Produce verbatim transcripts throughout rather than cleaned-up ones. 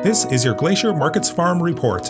This is your Glacier Markets Farm Report.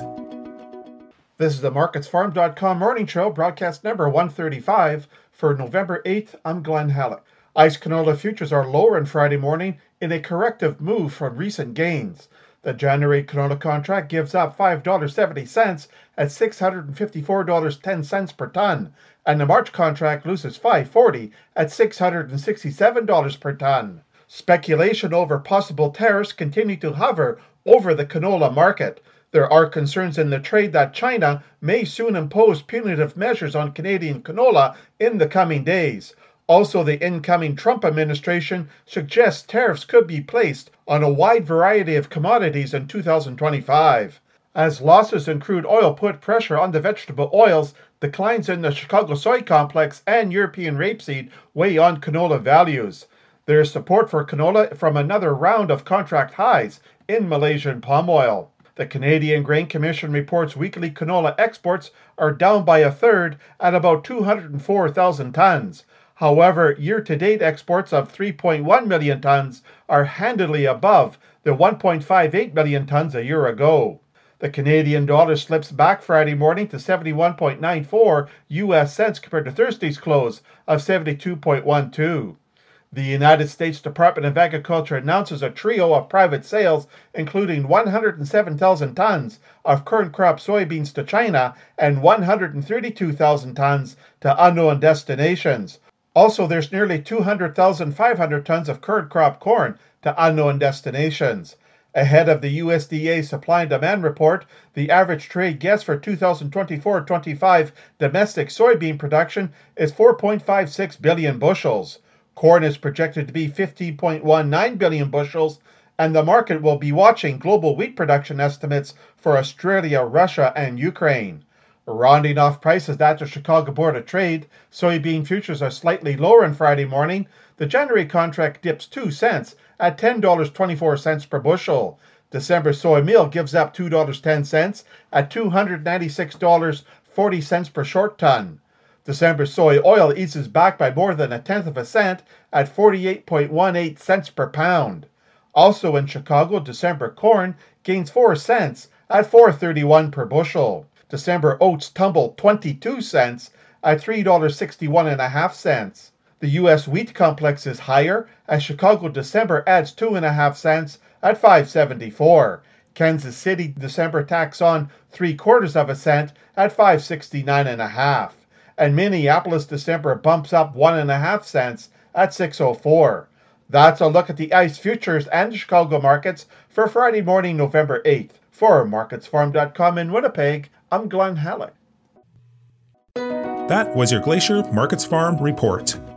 This is the markets farm dot com morning show, broadcast number one thirty-five for November eighth. I'm Glenn Halleck. Ice canola futures are lower on Friday morning in a corrective move from recent gains. The January canola contract gives up five dollars and seventy cents at six hundred fifty-four dollars and ten cents per ton, and the March contract loses five dollars and forty cents at six hundred sixty-seven dollars per ton. Speculation over possible tariffs continue to hover over the canola market. There are concerns in the trade that China may soon impose punitive measures on Canadian canola in the coming days. Also, the incoming Trump administration suggests tariffs could be placed on a wide variety of commodities in two thousand twenty-five. As losses in crude oil put pressure on the vegetable oils, declines in the Chicago soy complex and European rapeseed weigh on canola values. There is support for canola from another round of contract highs in Malaysian palm oil. The Canadian Grain Commission reports weekly canola exports are down by a third at about two hundred four thousand tons. However, year-to-date exports of three point one million tons are handily above the one point five eight million tons a year ago. The Canadian dollar slips back Friday morning to seventy-one point nine four U S cents compared to Thursday's close of seventy-two point one two. The United States Department of Agriculture announces a trio of private sales, including one hundred seven thousand tons of current crop soybeans to China and one hundred thirty-two thousand tons to unknown destinations. Also, there's nearly two hundred thousand five hundred tons of current crop corn to unknown destinations. Ahead of the U S D A supply and demand report, the average trade guess for two thousand twenty-four twenty-five domestic soybean production is four point five six billion bushels. Corn is projected to be fifteen point one nine billion bushels, and the market will be watching global wheat production estimates for Australia, Russia, and Ukraine. Rounding off prices at the Chicago Board of Trade, soybean futures are slightly lower on Friday morning. The January contract dips two cents at ten dollars and twenty-four cents per bushel. December soy meal gives up two dollars and ten cents at two hundred ninety-six dollars and forty cents per short ton. December soy oil eases back by more than a tenth of a cent at forty-eight point one eight cents per pound. Also in Chicago, December corn gains four cents at four dollars and thirty-one cents per bushel. December oats tumble twenty-two cents at three dollars and sixty-one point five cents. The U S wheat complex is higher as Chicago December adds two point five cents at five dollars and seventy-four cents. Kansas City December tacks on three quarters of a cent at five dollars and sixty-nine point five cents. And Minneapolis December bumps up one point five cents at six dollars and four cents. That's a look at the ICE futures and the Chicago markets for Friday morning, November eighth. For markets farm dot com in Winnipeg, I'm Glenn Halleck. That was your Glacier Markets Farm Report.